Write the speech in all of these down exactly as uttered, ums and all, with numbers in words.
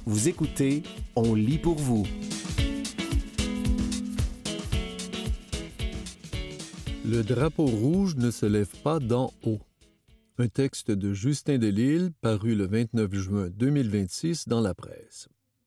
Vous écoutez On lit pour vous. Le drapeau rouge ne se lève pas d'en haut. Un texte de Justin Delisle paru le vingt-neuf juin deux mille vingt-six dans la presse.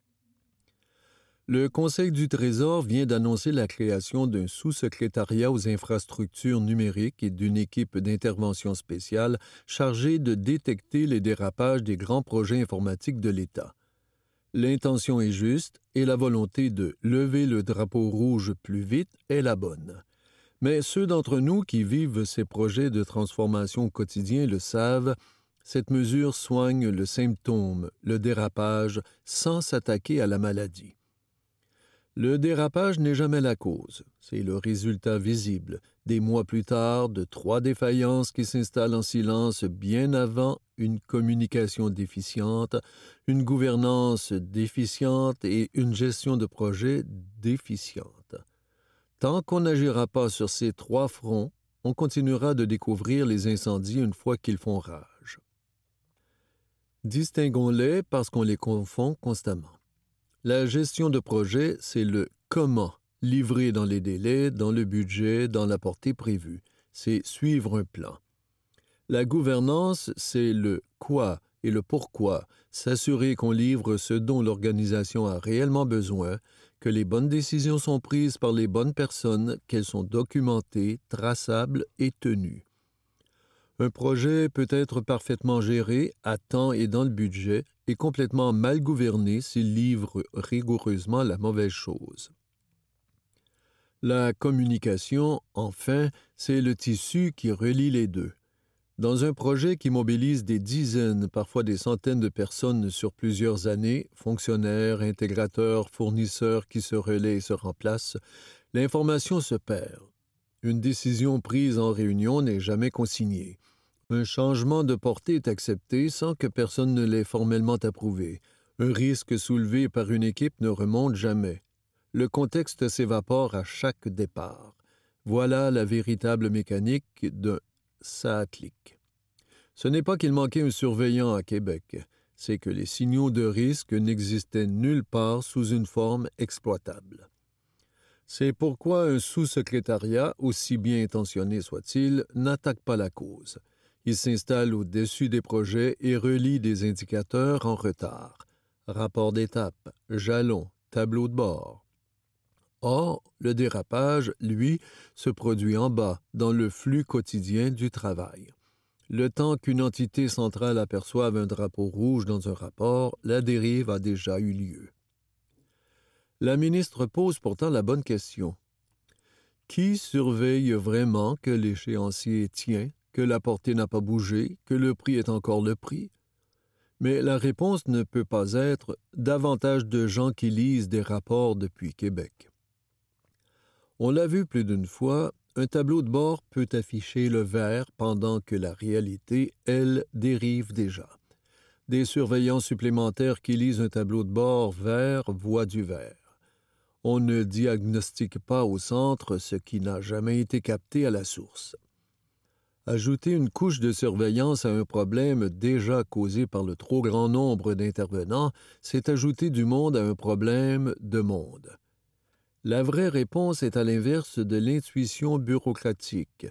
Le Conseil du Trésor vient d'annoncer la création d'un sous-secrétariat aux infrastructures numériques et d'une équipe d'intervention spéciale chargée de détecter les dérapages des grands projets informatiques de l'État. L'intention est juste et la volonté de lever le drapeau rouge plus vite est la bonne. Mais ceux d'entre nous qui vivent ces projets de transformation quotidiens le savent, cette mesure soigne le symptôme, le dérapage, sans s'attaquer à la maladie. Le dérapage n'est jamais la cause, c'est le résultat visible, des mois plus tard, de trois défaillances qui s'installent en silence bien avant une communication déficiente, une gouvernance déficiente et une gestion de projet déficiente. Tant qu'on n'agira pas sur ces trois fronts, on continuera de découvrir les incendies une fois qu'ils font rage. Distinguons-les parce qu'on les confond constamment. La gestion de projet, c'est le comment, livré dans les délais, dans le budget, dans la portée prévue. C'est suivre un plan. La gouvernance, c'est le quoi et le pourquoi, s'assurer qu'on livre ce dont l'organisation a réellement besoin, que les bonnes décisions sont prises par les bonnes personnes, qu'elles sont documentées, traçables et tenues. Un projet peut être parfaitement géré, à temps et dans le budget, et complètement mal gouverné s'il livre rigoureusement la mauvaise chose. La communication, enfin, c'est le tissu qui relie les deux. Dans un projet qui mobilise des dizaines, parfois des centaines de personnes sur plusieurs années, fonctionnaires, intégrateurs, fournisseurs qui se relaient et se remplacent, l'information se perd. Une décision prise en réunion n'est jamais consignée. Un changement de portée est accepté sans que personne ne l'ait formellement approuvé. Un risque soulevé par une équipe ne remonte jamais. Le contexte s'évapore à chaque départ. Voilà la véritable mécanique d'un ça clique. Ce n'est pas qu'il manquait un surveillant à Québec, c'est que les signaux de risque n'existaient nulle part sous une forme exploitable. C'est pourquoi un sous-secrétariat, aussi bien intentionné soit-il, n'attaque pas la cause. Il s'installe au-dessus des projets et relie des indicateurs en retard. Rapport d'étape, jalons, tableau de bord. Or, le dérapage, lui, se produit en bas, dans le flux quotidien du travail. Le temps qu'une entité centrale aperçoive un drapeau rouge dans un rapport, la dérive a déjà eu lieu. La ministre pose pourtant la bonne question. Qui surveille vraiment que l'échéancier tient, que la portée n'a pas bougé, que le prix est encore le prix? Mais la réponse ne peut pas être davantage de gens qui lisent des rapports depuis Québec. On l'a vu plus d'une fois, un tableau de bord peut afficher le vert pendant que la réalité, elle, dérive déjà. Des surveillants supplémentaires qui lisent un tableau de bord vert voient du vert. On ne diagnostique pas au centre ce qui n'a jamais été capté à la source. Ajouter une couche de surveillance à un problème déjà causé par le trop grand nombre d'intervenants, c'est ajouter du monde à un problème de monde. La vraie réponse est à l'inverse de l'intuition bureaucratique.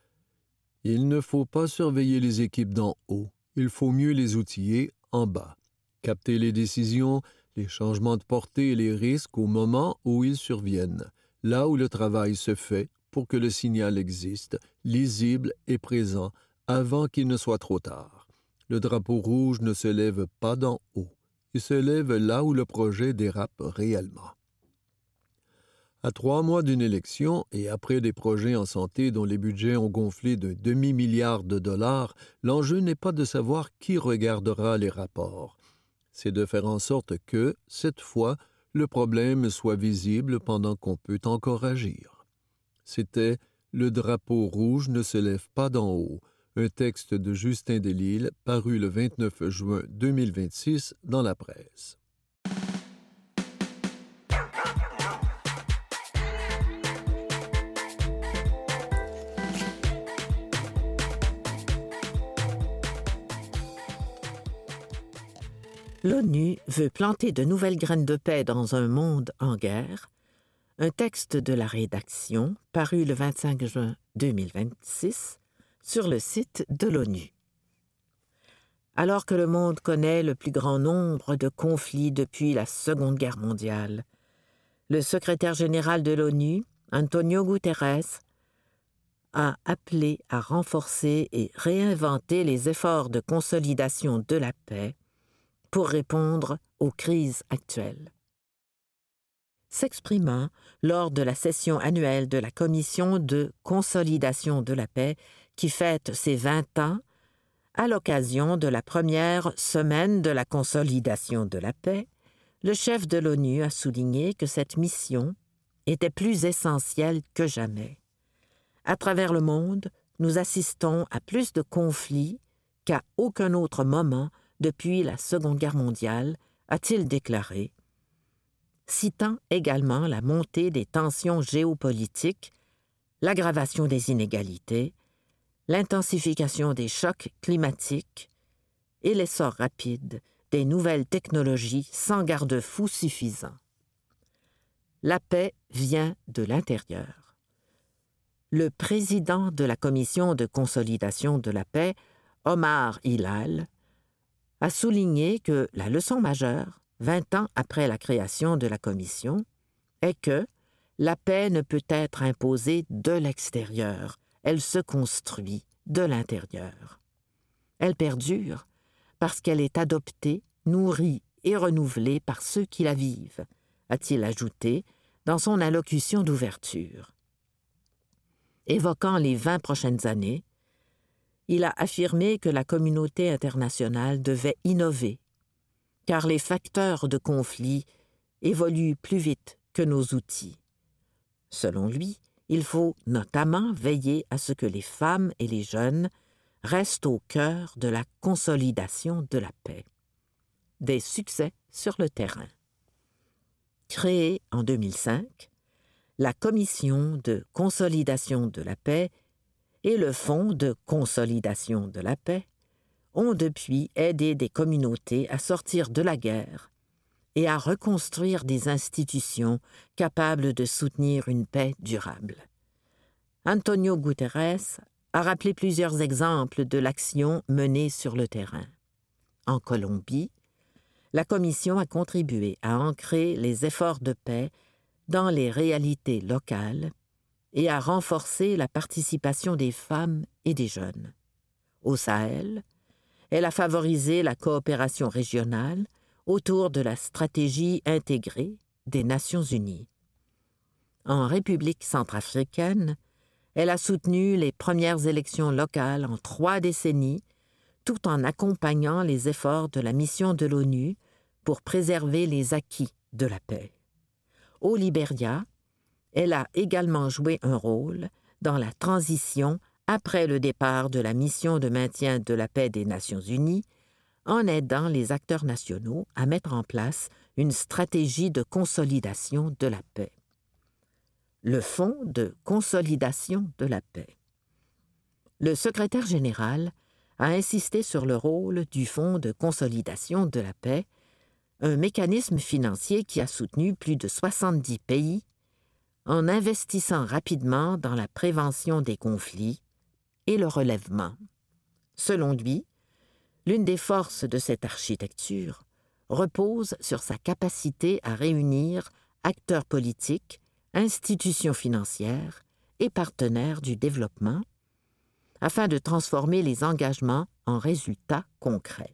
Il ne faut pas surveiller les équipes d'en haut, il faut mieux les outiller en bas. Capter les décisions, les changements de portée et les risques au moment où ils surviennent, là où le travail se fait pour que le signal existe, lisible et présent, avant qu'il ne soit trop tard. Le drapeau rouge ne se lève pas d'en haut, il se lève là où le projet dérape réellement. À trois mois d'une élection et après des projets en santé dont les budgets ont gonflé d'un demi-milliard de dollars, l'enjeu n'est pas de savoir qui regardera les rapports. C'est de faire en sorte que, cette fois, le problème soit visible pendant qu'on peut encore agir. C'était « Le drapeau rouge ne se lève pas d'en haut », un texte de Justin Delisle paru le vingt-neuf juin deux mille vingt-six dans la presse. L'ONU veut planter de nouvelles graines de paix dans un monde en guerre. Un texte de la rédaction paru le vingt-cinq juin deux mille vingt-six sur le site de l'ONU. Alors que le monde connaît le plus grand nombre de conflits depuis la Seconde Guerre mondiale, le secrétaire général de l'ONU, Antonio Guterres, a appelé à renforcer et réinventer les efforts de consolidation de la paix pour répondre aux crises actuelles. S'exprimant lors de la session annuelle de la Commission de consolidation de la paix qui fête ses vingt ans, à l'occasion de la première semaine de la consolidation de la paix, le chef de l'ONU a souligné que cette mission était plus essentielle que jamais. À travers le monde, nous assistons à plus de conflits qu'à aucun autre moment depuis la Seconde Guerre mondiale, a-t-il déclaré, citant également la montée des tensions géopolitiques, l'aggravation des inégalités, l'intensification des chocs climatiques et l'essor rapide des nouvelles technologies sans garde-fou suffisant. La paix vient de l'intérieur. Le président de la Commission de consolidation de la paix, Omar Hilal, a souligné que la leçon majeure, vingt ans après la création de la Commission, est que la paix ne peut être imposée de l'extérieur, elle se construit de l'intérieur. Elle perdure parce qu'elle est adoptée, nourrie et renouvelée par ceux qui la vivent, a-t-il ajouté dans son allocution d'ouverture. Évoquant les vingt prochaines années, il a affirmé que la communauté internationale devait innover, car les facteurs de conflit évoluent plus vite que nos outils. Selon lui, il faut notamment veiller à ce que les femmes et les jeunes restent au cœur de la consolidation de la paix. Des succès sur le terrain. Créée en deux mille cinq, la Commission de consolidation de la paix et le Fonds de consolidation de la paix ont depuis aidé des communautés à sortir de la guerre et à reconstruire des institutions capables de soutenir une paix durable. Antonio Guterres a rappelé plusieurs exemples de l'action menée sur le terrain. En Colombie, la Commission a contribué à ancrer les efforts de paix dans les réalités locales et à renforcer la participation des femmes et des jeunes. Au Sahel, elle a favorisé la coopération régionale autour de la stratégie intégrée des Nations unies. En République centrafricaine, elle a soutenu les premières élections locales en trois décennies, tout en accompagnant les efforts de la mission de l'ONU pour préserver les acquis de la paix. Au Libéria, elle a également joué un rôle dans la transition après le départ de la mission de maintien de la paix des Nations unies, en aidant les acteurs nationaux à mettre en place une stratégie de consolidation de la paix. Le Fonds de consolidation de la paix. Le secrétaire général a insisté sur le rôle du Fonds de consolidation de la paix, un mécanisme financier qui a soutenu plus de soixante-dix pays en investissant rapidement dans la prévention des conflits et le relèvement. Selon lui, l'une des forces de cette architecture repose sur sa capacité à réunir acteurs politiques, institutions financières et partenaires du développement afin de transformer les engagements en résultats concrets.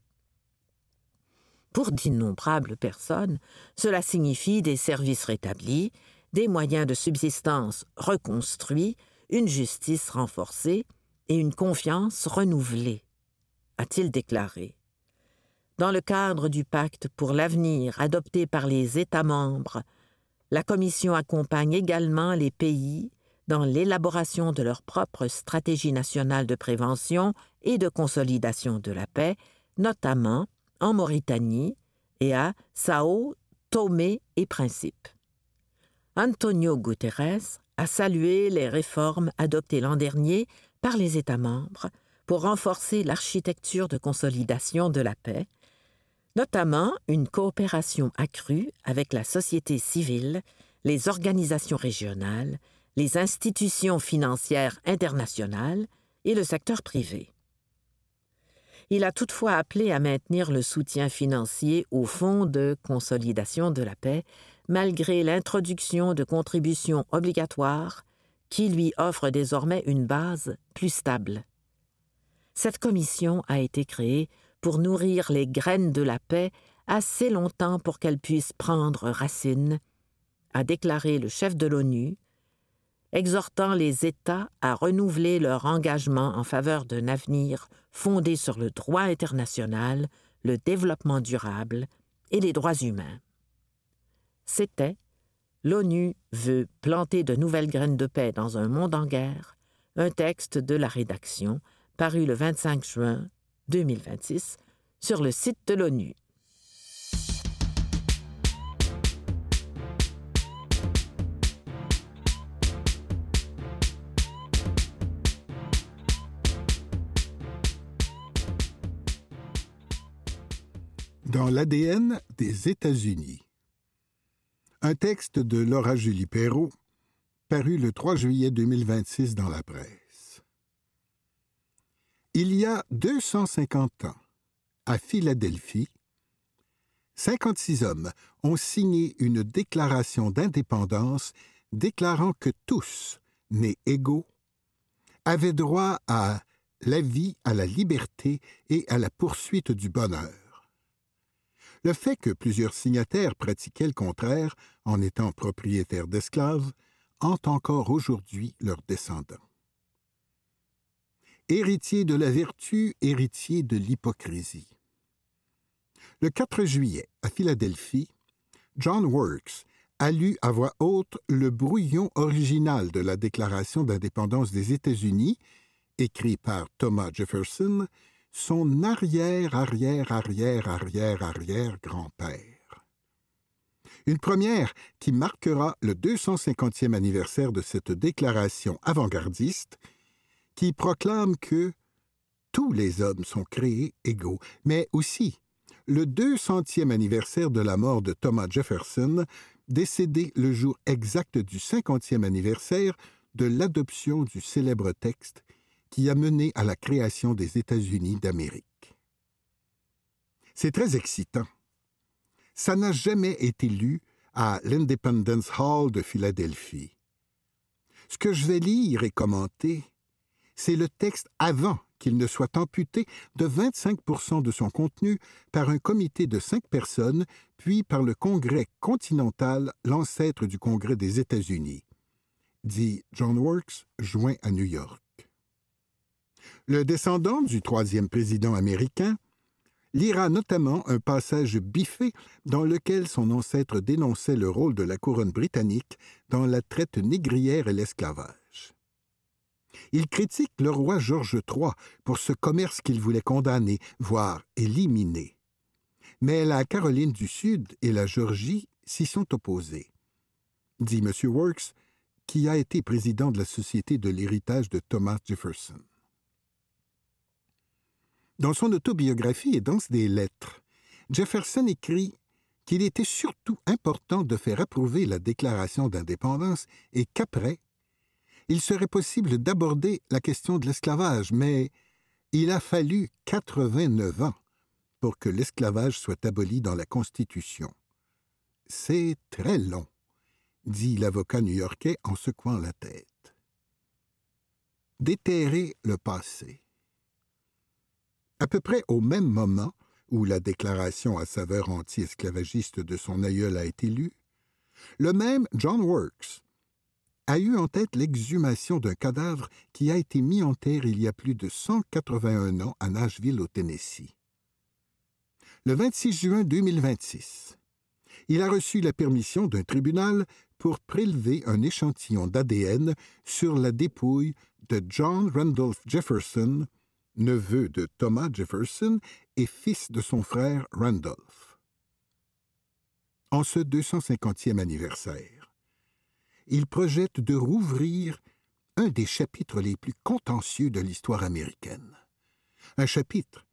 Pour d'innombrables personnes, cela signifie des services rétablis, des moyens de subsistance reconstruits, une justice renforcée et une confiance renouvelée, a-t-il déclaré. Dans le cadre du pacte pour l'avenir adopté par les États membres, la Commission accompagne également les pays dans l'élaboration de leur propre stratégie nationale de prévention et de consolidation de la paix, notamment en Mauritanie et à Sao Tomé et Principe. Antonio Guterres a salué les réformes adoptées l'an dernier par les États membres pour renforcer l'architecture de consolidation de la paix, notamment une coopération accrue avec la société civile, les organisations régionales, les institutions financières internationales et le secteur privé. Il a toutefois appelé à maintenir le soutien financier au Fonds de consolidation de la paix, malgré l'introduction de contributions obligatoires qui lui offrent désormais une base plus stable. Cette commission a été créée pour nourrir les graines de la paix assez longtemps pour qu'elles puissent prendre racine, a déclaré le chef de l'ONU, exhortant les États à renouveler leur engagement en faveur d'un avenir fondé sur le droit international, le développement durable et les droits humains. C'était « L'ONU veut planter de nouvelles graines de paix dans un monde en guerre », un texte de la rédaction paru le vingt-cinq juin deux mille vingt-six sur le site de l'ONU. Dans l'A D N des États-Unis. Un texte de Laura Julie Perrault, paru le trois juillet deux mille vingt-six dans la presse. Il y a deux cent cinquante ans, à Philadelphie, cinquante-six hommes ont signé une déclaration d'indépendance déclarant que tous, nés égaux, avaient droit à la vie, à la liberté et à la poursuite du bonheur. Le fait que plusieurs signataires pratiquaient le contraire en étant propriétaires d'esclaves hante encore aujourd'hui leurs descendants. Héritier de la vertu, héritier de l'hypocrisie. Le quatre juillet, à Philadelphie, John Works a lu à voix haute le brouillon original de la Déclaration d'indépendance des États-Unis, écrit par Thomas Jefferson, son arrière-arrière-arrière-arrière-arrière-grand-père. Une première qui marquera le deux cent cinquantième anniversaire de cette déclaration avant-gardiste qui proclame que tous les hommes sont créés égaux, mais aussi le deux centième anniversaire de la mort de Thomas Jefferson, décédé le jour exact du cinquantième anniversaire de l'adoption du célèbre texte qui a mené à la création des États-Unis d'Amérique. C'est très excitant. Ça n'a jamais été lu à l'Independence Hall de Philadelphie. Ce que je vais lire et commenter, c'est le texte avant qu'il ne soit amputé de vingt-cinq pour cent de son contenu par un comité de cinq personnes, puis par le Congrès continental, l'ancêtre du Congrès des États-Unis, dit John Works, joint à New York. Le descendant du troisième président américain lira notamment un passage biffé dans lequel son ancêtre dénonçait le rôle de la couronne britannique dans la traite négrière et l'esclavage. Il critique le roi George trois pour ce commerce qu'il voulait condamner, voire éliminer. Mais la Caroline du Sud et la Géorgie s'y sont opposées, dit M. Works, qui a été président de la Société de l'héritage de Thomas Jefferson. Dans son autobiographie et dans des lettres, Jefferson écrit qu'il était surtout important de faire approuver la déclaration d'indépendance et qu'après, il serait possible d'aborder la question de l'esclavage, mais il a fallu quatre-vingt-neuf ans pour que l'esclavage soit aboli dans la Constitution. C'est très long, dit l'avocat new-yorkais en secouant la tête. Déterrer le passé. À peu près au même moment où la déclaration à saveur anti-esclavagiste de son aïeul a été lue, le même John Works a eu en tête l'exhumation d'un cadavre qui a été mis en terre il y a plus de cent quatre-vingt-un ans à Nashville, au Tennessee. Le vingt-six juin deux mille vingt-six, il a reçu la permission d'un tribunal pour prélever un échantillon d'A D N sur la dépouille de John Randolph Jefferson, neveu de Thomas Jefferson et fils de son frère Randolph. En ce deux cent cinquantième anniversaire, il projette de rouvrir un des chapitres les plus contentieux de l'histoire américaine. Un chapitre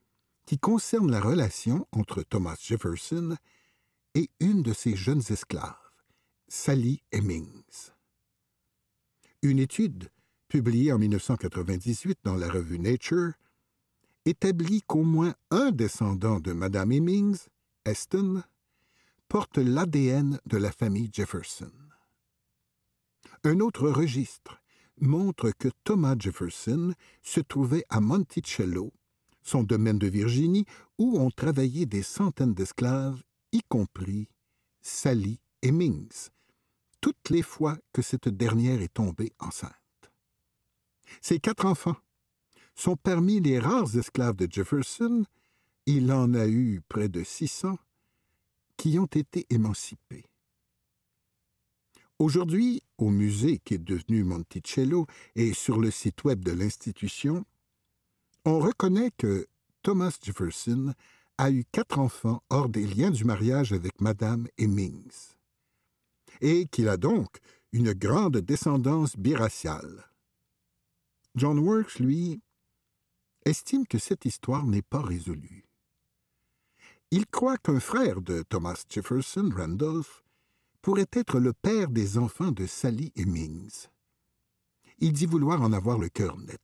qui concerne la relation entre Thomas Jefferson et une de ses jeunes esclaves, Sally Hemings. Une étude, publiée en mille neuf cent quatre-vingt-dix-huit dans la revue Nature, établit qu'au moins un descendant de Madame Hemings, Eston, porte l'A D N de la famille Jefferson. Un autre registre montre que Thomas Jefferson se trouvait à Monticello, son domaine de Virginie, où ont travaillé des centaines d'esclaves, y compris Sally Hemings, toutes les fois que cette dernière est tombée enceinte. Ses quatre enfants sont parmi les rares esclaves de Jefferson, il en a eu près de six cents, qui ont été émancipés. Aujourd'hui, au musée qui est devenu Monticello et sur le site web de l'institution, on reconnaît que Thomas Jefferson a eu quatre enfants hors des liens du mariage avec Madame Hemings, et qu'il a donc une grande descendance biraciale. John Works, lui, estime que cette histoire n'est pas résolue. Il croit qu'un frère de Thomas Jefferson, Randolph, pourrait être le père des enfants de Sally Hemings. Il dit vouloir en avoir le cœur net.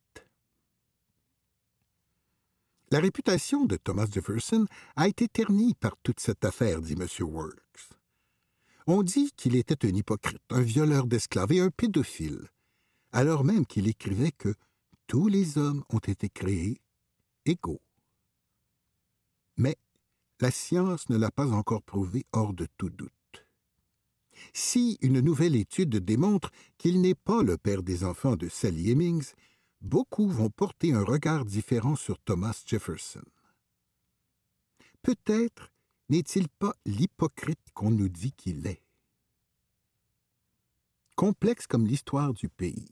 La réputation de Thomas Jefferson a été ternie par toute cette affaire, dit M. Works. On dit qu'il était un hypocrite, un violeur d'esclaves et un pédophile, alors même qu'il écrivait que tous les hommes ont été créés égaux. Mais la science ne l'a pas encore prouvé hors de tout doute. Si une nouvelle étude démontre qu'il n'est pas le père des enfants de Sally Hemings, beaucoup vont porter un regard différent sur Thomas Jefferson. Peut-être n'est-il pas l'hypocrite qu'on nous dit qu'il est. Complexe comme l'histoire du pays.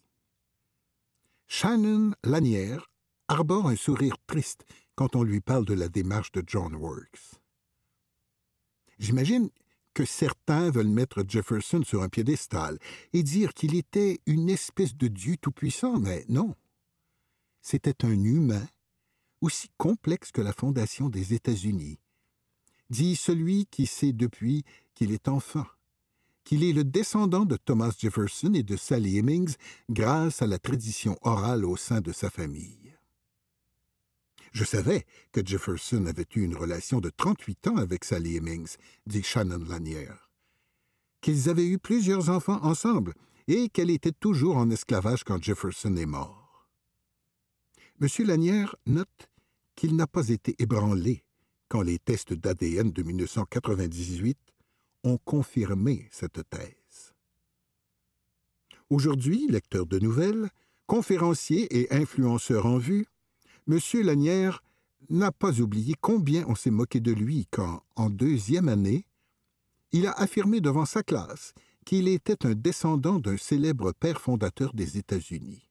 Shannon Lanière arbore un sourire triste quand on lui parle de la démarche de John Works. J'imagine que certains veulent mettre Jefferson sur un piédestal et dire qu'il était une espèce de dieu tout-puissant, mais non. C'était un humain aussi complexe que la fondation des États-Unis, dit celui qui sait depuis qu'il est enfant, qu'il est le descendant de Thomas Jefferson et de Sally Hemings grâce à la tradition orale au sein de sa famille. Je savais que Jefferson avait eu une relation de trente-huit ans avec Sally Hemings, dit Shannon Lanière, qu'ils avaient eu plusieurs enfants ensemble et qu'elle était toujours en esclavage quand Jefferson est mort. M. Lanière note qu'il n'a pas été ébranlé quand les tests d'A D N de mille neuf cent quatre-vingt-dix-huit ont confirmé cette thèse. Aujourd'hui, lecteur de nouvelles, conférencier et influenceur en vue, M. Lanière n'a pas oublié combien on s'est moqué de lui quand, en deuxième année, il a affirmé devant sa classe qu'il était un descendant d'un célèbre père fondateur des États-Unis.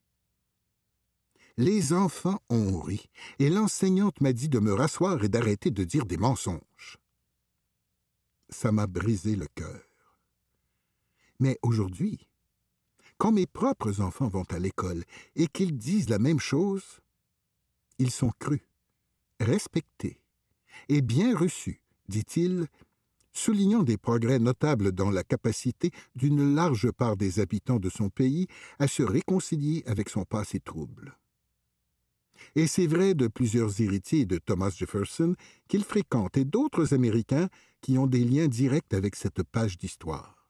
Les enfants ont ri, et l'enseignante m'a dit de me rasseoir et d'arrêter de dire des mensonges. Ça m'a brisé le cœur. Mais aujourd'hui, quand mes propres enfants vont à l'école et qu'ils disent la même chose, ils sont crus, respectés et bien reçus, dit-il, soulignant des progrès notables dans la capacité d'une large part des habitants de son pays à se réconcilier avec son passé trouble. Et c'est vrai de plusieurs héritiers de Thomas Jefferson qu'il fréquente et d'autres Américains qui ont des liens directs avec cette page d'histoire.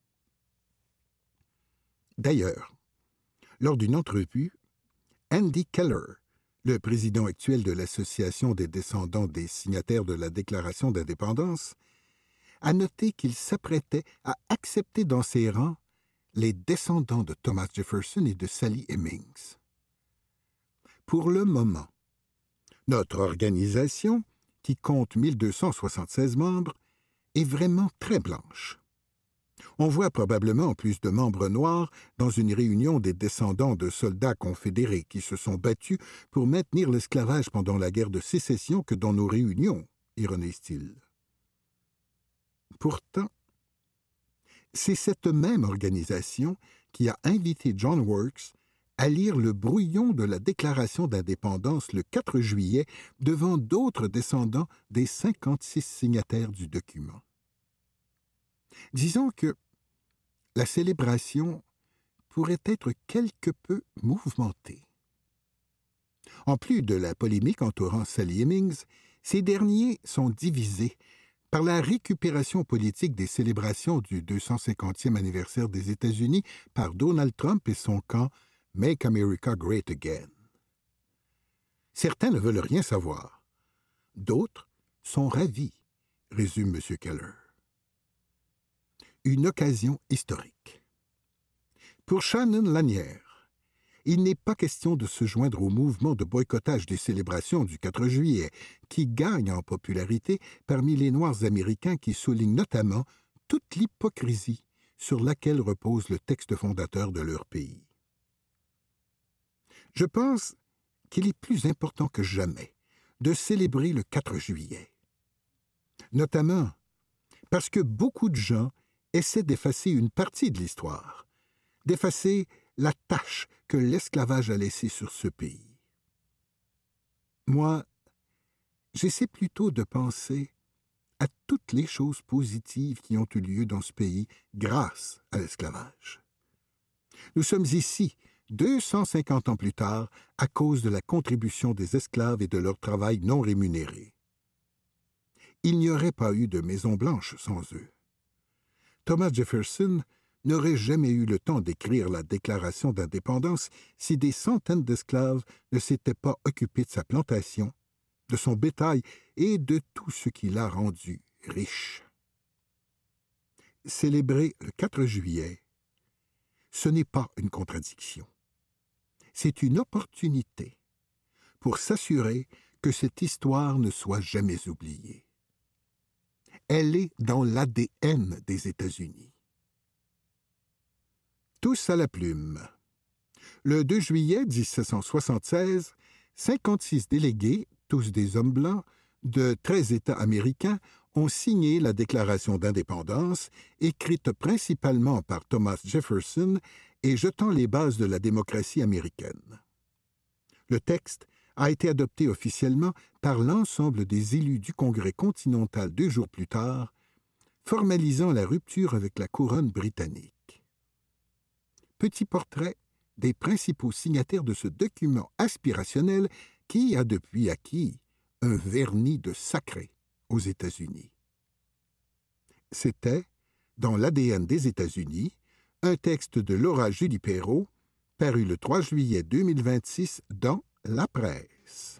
D'ailleurs, lors d'une entrevue, Andy Keller, le président actuel de l'Association des descendants des signataires de la Déclaration d'indépendance, a noté qu'il s'apprêtait à accepter dans ses rangs les descendants de Thomas Jefferson et de Sally Hemings. Pour le moment, notre organisation, qui compte mille deux cent soixante-seize membres, est vraiment très blanche. On voit probablement plus de membres noirs dans une réunion des descendants de soldats confédérés qui se sont battus pour maintenir l'esclavage pendant la guerre de sécession que dans nos réunions, ironise-t-il. Pourtant, c'est cette même organisation qui a invité John Works à lire le brouillon de la déclaration d'indépendance le quatre juillet devant d'autres descendants des cinquante-six signataires du document. Disons que la célébration pourrait être quelque peu mouvementée. En plus de la polémique entourant Sally Hemings, ces derniers sont divisés par la récupération politique des célébrations du deux cent cinquantième anniversaire des États-Unis par Donald Trump et son camp « Make America Great Again ». Certains ne veulent rien savoir. D'autres sont ravis, résume M. Keller. Une occasion historique. Pour Shannon Lanière, il n'est pas question de se joindre au mouvement de boycottage des célébrations du quatre juillet, qui gagne en popularité parmi les Noirs américains qui soulignent notamment toute l'hypocrisie sur laquelle repose le texte fondateur de leur pays. Je pense qu'il est plus important que jamais de célébrer le quatre juillet, notamment parce que beaucoup de gens essaient d'effacer une partie de l'histoire, d'effacer la tache que l'esclavage a laissée sur ce pays. Moi, j'essaie plutôt de penser à toutes les choses positives qui ont eu lieu dans ce pays grâce à l'esclavage. Nous sommes ici, deux cent cinquante ans plus tard, à cause de la contribution des esclaves et de leur travail non rémunéré. Il n'y aurait pas eu de Maison-Blanche sans eux. Thomas Jefferson n'aurait jamais eu le temps d'écrire la Déclaration d'indépendance si des centaines d'esclaves ne s'étaient pas occupés de sa plantation, de son bétail et de tout ce qui l'a rendu riche. Célébrer le quatre juillet, ce n'est pas une contradiction. C'est une opportunité pour s'assurer que cette histoire ne soit jamais oubliée. Elle est dans l'A D N des États-Unis. Tous à la plume. Le deux juillet dix-sept cent soixante-seize, cinquante-six délégués, tous des hommes blancs, de treize États américains, ont signé la Déclaration d'indépendance, écrite principalement par Thomas Jefferson et jetant les bases de la démocratie américaine. Le texte a été adopté officiellement par l'ensemble des élus du Congrès continental deux jours plus tard, formalisant la rupture avec la couronne britannique. Petit portrait des principaux signataires de ce document aspirationnel qui a depuis acquis un vernis de sacré aux États-Unis. C'était, dans l'A D N des États-Unis, un texte de Laura Julie-Perrault, paru le trois juillet deux mille vingt-six dans La Presse.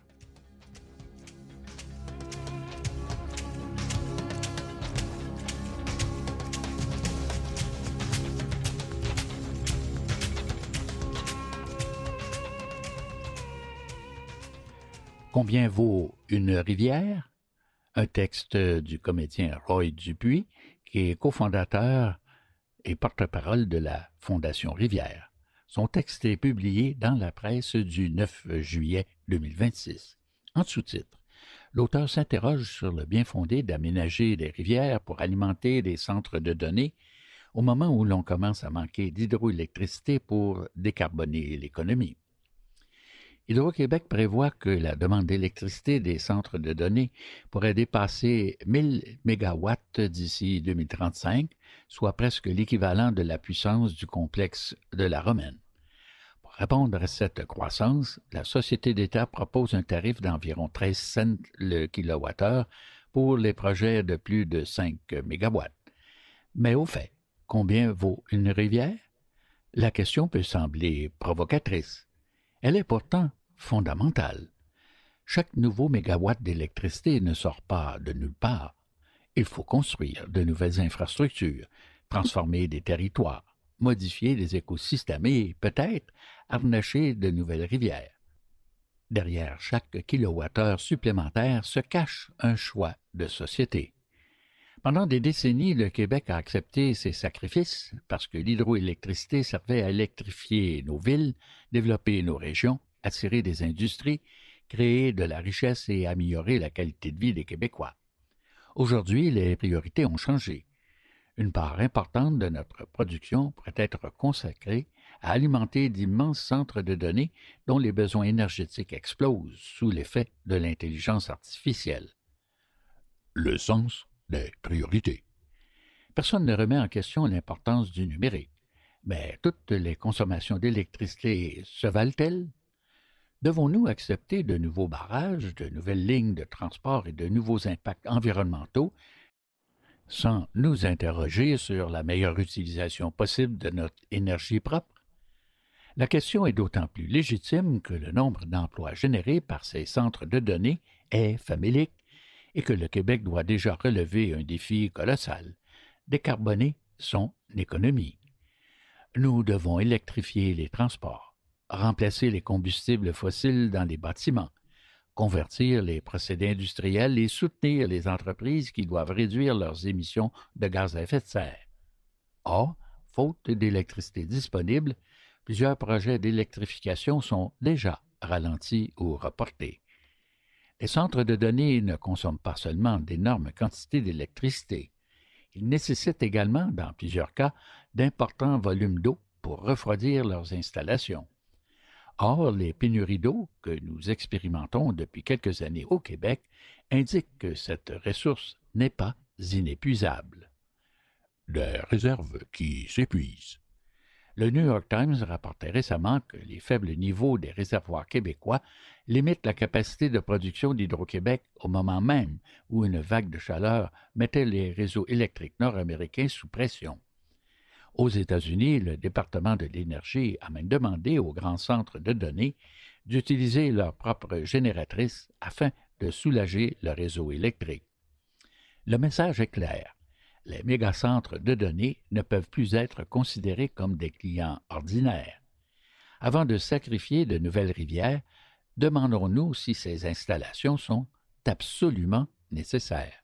Combien vaut une rivière? Un texte du comédien Roy Dupuis, qui est cofondateur et porte-parole de la Fondation Rivière. Son texte est publié dans la presse du neuf juillet deux mille vingt-six. En sous-titre, l'auteur s'interroge sur le bien-fondé d'aménager des rivières pour alimenter des centres de données au moment où l'on commence à manquer d'hydroélectricité pour décarboner l'économie. Hydro-Québec prévoit que la demande d'électricité des centres de données pourrait dépasser mille mégawatts d'ici deux mille trente-cinq, soit presque l'équivalent de la puissance du complexe de la Romaine. Pour répondre à cette croissance, la Société d'État propose un tarif d'environ treize cents le kilowattheure pour les projets de plus de cinq mégawatts. Mais au fait, combien vaut une rivière? La question peut sembler provocatrice. Elle est pourtant fondamentale. Chaque nouveau mégawatt d'électricité ne sort pas de nulle part. Il faut construire de nouvelles infrastructures, transformer des territoires, modifier des écosystèmes et, peut-être, harnacher de nouvelles rivières. Derrière chaque kilowattheure supplémentaire se cache un choix de société. Pendant des décennies, le Québec a accepté ces sacrifices parce que l'hydroélectricité servait à électrifier nos villes, développer nos régions, attirer des industries, créer de la richesse et améliorer la qualité de vie des Québécois. Aujourd'hui, les priorités ont changé. Une part importante de notre production pourrait être consacrée à alimenter d'immenses centres de données dont les besoins énergétiques explosent sous l'effet de l'intelligence artificielle. Le sens des priorités. Personne ne remet en question l'importance du numérique, mais toutes les consommations d'électricité se valent-elles? Devons-nous accepter de nouveaux barrages, de nouvelles lignes de transport et de nouveaux impacts environnementaux sans nous interroger sur la meilleure utilisation possible de notre énergie propre? La question est d'autant plus légitime que le nombre d'emplois générés par ces centres de données est famélique et que le Québec doit déjà relever un défi colossal, décarboner son économie. Nous devons électrifier les transports, remplacer les combustibles fossiles dans les bâtiments, convertir les procédés industriels et soutenir les entreprises qui doivent réduire leurs émissions de gaz à effet de serre. Or, faute d'électricité disponible, plusieurs projets d'électrification sont déjà ralentis ou reportés. Les centres de données ne consomment pas seulement d'énormes quantités d'électricité. Ils nécessitent également, dans plusieurs cas, d'importants volumes d'eau pour refroidir leurs installations. Or, les pénuries d'eau que nous expérimentons depuis quelques années au Québec indiquent que cette ressource n'est pas inépuisable. Des réserves qui s'épuisent. Le New York Times rapportait récemment que les faibles niveaux des réservoirs québécois limitent la capacité de production d'Hydro-Québec au moment même où une vague de chaleur mettait les réseaux électriques nord-américains sous pression. Aux États-Unis, le département de l'Énergie a même demandé aux grands centres de données d'utiliser leurs propres génératrices afin de soulager le réseau électrique. Le message est clair. Les mégacentres de données ne peuvent plus être considérés comme des clients ordinaires. Avant de sacrifier de nouvelles rivières, demandons-nous si ces installations sont absolument nécessaires.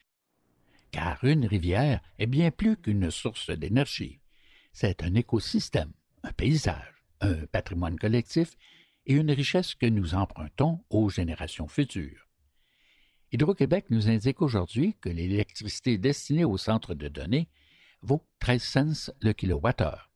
Car une rivière est bien plus qu'une source d'énergie. C'est un écosystème, un paysage, un patrimoine collectif et une richesse que nous empruntons aux générations futures. Hydro-Québec nous indique aujourd'hui que l'électricité destinée au centre de données vaut treize cents le kilowattheure.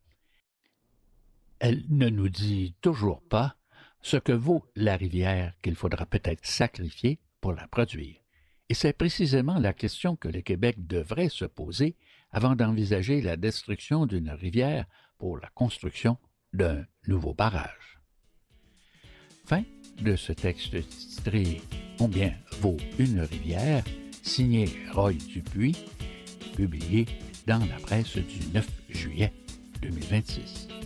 Elle ne nous dit toujours pas ce que vaut la rivière qu'il faudra peut-être sacrifier pour la produire. Et c'est précisément la question que le Québec devrait se poser avant d'envisager la destruction d'une rivière pour la construction d'un nouveau barrage. Fin de ce texte titré « Combien vaut une rivière ?» signé Roy Dupuis, publié dans la presse du neuf juillet deux mille vingt-six.